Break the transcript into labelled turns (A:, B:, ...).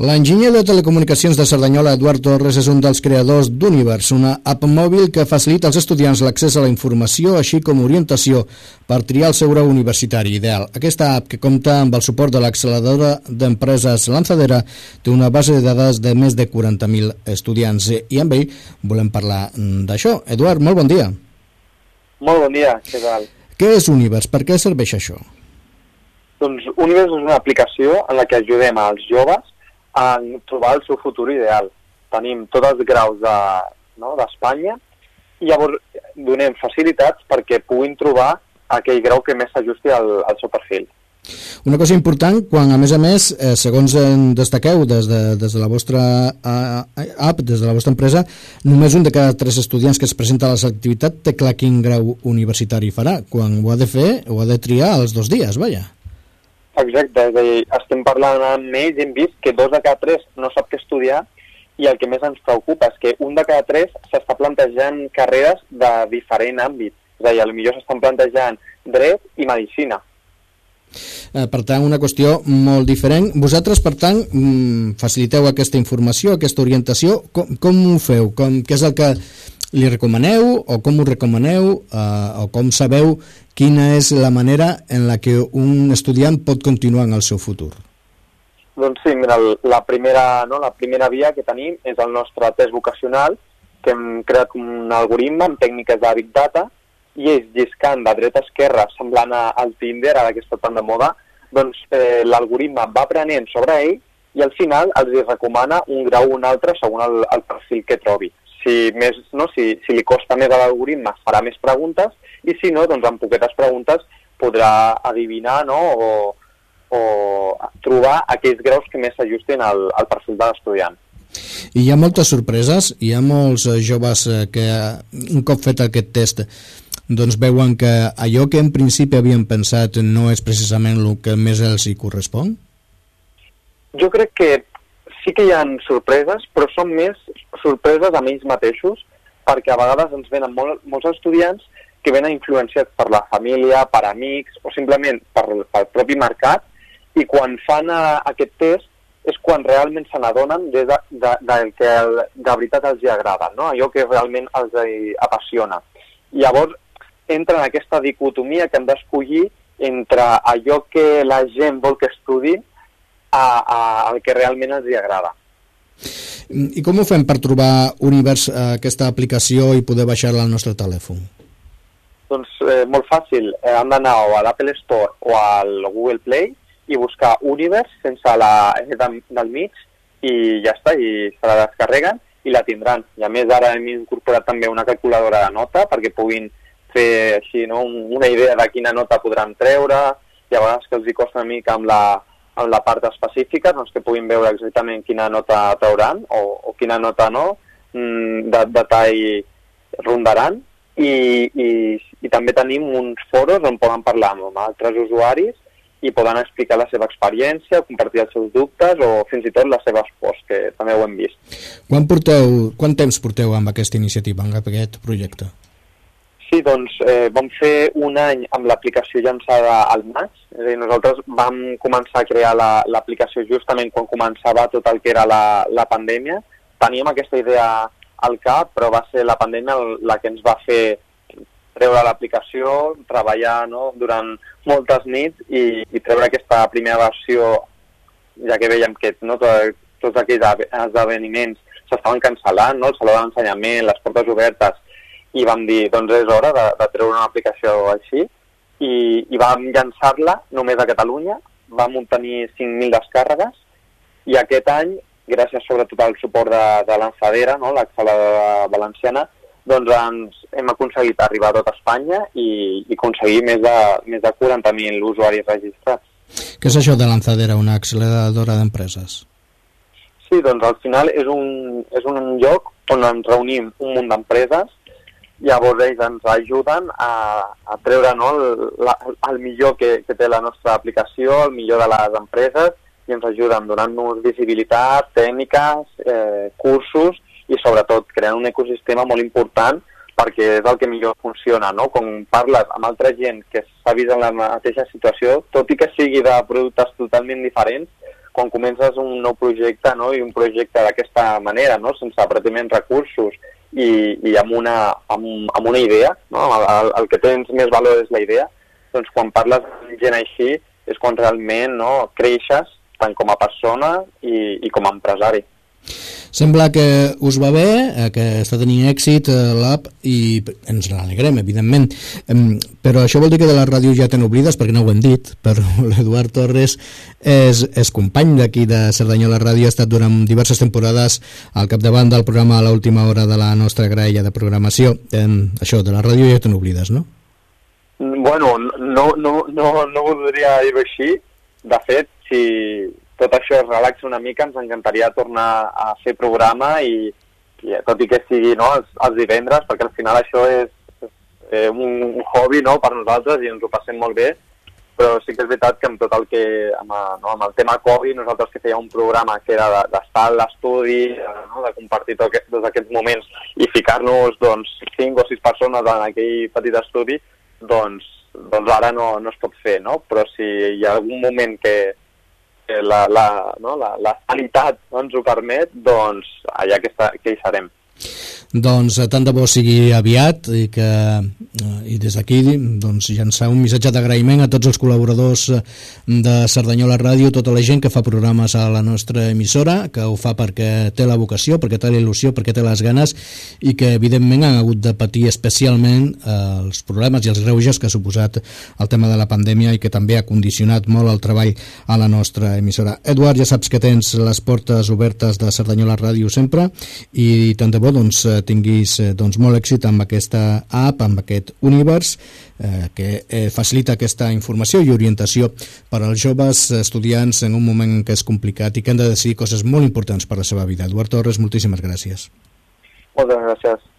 A: L'enginyer de telecomunicacions de Cerdanyola, Eduard Torres, és un dels creadors d'Univers, una app mòbil que facilita als estudiants l'accés a la informació, així com orientació per triar el seu grau universitari ideal. Aquesta app, que compta amb el suport de l'acceleradora d'empreses Lanzadera, té una base de dades de més de 40.000 estudiants i amb ell volem parlar d'això. Eduard, molt bon dia.
B: Molt bon dia, què tal?
A: Què és Univers? Per què serveix això?
B: Doncs Univers és una aplicació en la que ajudem als joves a trobar el seu futur ideal. Tenim tots els graus d'Espanya i llavors donem facilitats perquè puguin trobar aquell grau que més s'ajusti al seu perfil.
A: Una cosa important, quan a més, segons destaqueu des de la vostra app, des de la vostra empresa, només un de cada 3 estudiants que es presenta a la selectivitat té clar quin grau universitari farà, quan ho ha de fer, ho ha de triar els 2 dies, vaja.
B: Exacte, és a dir, estem parlant amb ells i hem vist que 2 de cada 3 no sap què estudiar i el que més ens preocupa és que 1 de cada 3 s'està plantejant carreres de diferent àmbit. És a dir, potser s'estan plantejant dret i medicina.
A: Per tant, una qüestió molt diferent. Vosaltres, per tant, faciliteu aquesta informació, aquesta orientació. Com ho feu? Què és el que li recomaneu o com ho recomaneu o com sabeu quina és la manera en la que un estudiant pot continuar en el seu futur?
B: Doncs sí, mira, la primera via que tenim és el nostre test vocacional, que hem creat un algoritme amb tècniques de Big Data i ells lliscant de dreta a esquerra, semblant al Tinder, ara que està tan de moda, doncs l'algoritme va aprenent sobre ell i al final els recomana un grau o un altre segons el perfil que trobi. Si li costa més a l'algoritme, farà més preguntes i si no, doncs amb poquetes preguntes podrà adivinar o trobar aquells graus que més s'ajusten al perfil de l'estudiant.
A: I hi ha moltes sorpreses, hi ha molts joves que un cop fet aquest test doncs veuen que allò que en principi havien pensat no és precisament el que més els hi correspon?
B: Jo crec que sí que hi ha sorpreses, però són més sorpreses amb ells mateixos, perquè a vegades ens venen molts estudiants que venen influenciats per la família, per amics o simplement pel propi mercat, i quan fan aquest test és quan realment se n'adonen del que de veritat els agrada, no? Allò que realment els apassiona. I llavors entra en aquesta dicotomia que hem d'escollir entre allò que la gent vol que estudiïn al que realment els agrada.
A: I com ho fem per trobar Univers, aquesta aplicació, i poder baixar-la al nostre telèfon?
B: Doncs molt fàcil, hem d'anar o a l'Apple Store o al Google Play i buscar Univers sense la E del mig i ja està, i se la descarreguen i la tindran. I a més ara hem incorporat també una calculadora de nota perquè puguin fer així, no, una idea de quina nota podran treure, i a vegades que els hi costa una mica amb la part específica, doncs que puguin veure exactament quina nota trauran o quina nota no, de tall rondaran, i també tenim uns foros on poden parlar amb altres usuaris i poden explicar la seva experiència, compartir els seus dubtes o fins i tot les seves pors, que també ho hem vist.
A: Quant temps porteu amb aquesta iniciativa, amb aquest projecte?
B: Sí, doncs vam fer un any amb l'aplicació llançada al maig. És a dir, nosaltres vam començar a crear l'aplicació justament quan començava tot el que era la pandèmia. Teníem aquesta idea al cap, però va ser la pandèmia la que ens va fer treure l'aplicació, treballar durant moltes nits i treure aquesta primera versió, ja que veiem que tots aquells esdeveniments s'estaven cancel·lant, el saló d'ensenyament, les portes obertes, i vam dir, doncs és hora de treure una aplicació així, i vam llançar-la només a Catalunya, vam obtenir 5.000 descàrregues, i aquest any, gràcies sobretot al suport de Lanzadera, l'acceleradora valenciana, doncs hem aconseguit arribar a tot Espanya i aconseguir més de 40.000 usuaris registrats.
A: Què és això de Lanzadera, una acceleradora d'empreses?
B: Sí, doncs al final és un lloc on ens reunim un munt d'empreses. Llavors ells ens ajuden a treure el millor que té la nostra aplicació, el millor de les empreses, i ens ajuden donant-nos visibilitat, tècniques, cursos i sobretot creant un ecosistema molt important perquè és el que millor funciona, no? Quan parles amb altra gent que s'ha vist en la mateixa situació, tot i que sigui de productes totalment diferents, quan comences un nou projecte, no? I un projecte d'aquesta manera, no? Sense pretiment recursos i amb una idea, no? El que tens més valor és la idea, doncs quan parles amb gent així és quan realment, no, creixes tant com a persona i com a empresari.
A: Sembla que us va bé, que està tenint èxit l'app i ens n'alegrem, evidentment. Però això vol dir que de la ràdio ja te n'oblides, perquè no ho hem dit, però l'Eduard Torres és company d'aquí de Cerdanyola Ràdio, ha estat durant diverses temporades al capdavant del programa a l'última hora de la nostra graella de programació. Això, de la ràdio ja te n'oblides, no?
B: Bueno, no voldria dir-ho així. De fet, si tot això es relaxa una mica, ens encantaria tornar a fer programa i tot i que sigui, no, els divendres, perquè al final això és un hobby, no, per nosaltres i ens ho passem molt bé, però sí que és veritat que amb tot el que amb el tema Covid, nosaltres que fèiem un programa que era d'estar a l'estudi, no, de compartir tots aquests moments i ficar-nos doncs 5 o 6 persones en aquell petit estudi, doncs ara no es pot fer, no? Però si hi ha algun moment que la sanitat ens ho permet, doncs allà que hi serem.
A: Doncs tant de bo sigui aviat i des d'aquí doncs, llançar un missatge d'agraïment a tots els col·laboradors de Cerdanyola Ràdio, tota la gent que fa programes a la nostra emissora, que ho fa perquè té la vocació, perquè té la il·lusió, perquè té les ganes i que evidentment han hagut de patir especialment els problemes i els greuges que ha suposat el tema de la pandèmia i que també ha condicionat molt el treball a la nostra emissora. Eduard, ja saps que tens les portes obertes de Cerdanyola Ràdio sempre i tant de bo doncs, tinguis molt èxit amb aquesta app, amb aquest univers que facilita aquesta informació i orientació per als joves estudiants en un moment que és complicat i que han de decidir coses molt importants per la seva vida. Eduard Torres, moltíssimes gràcies.
B: Moltes gràcies.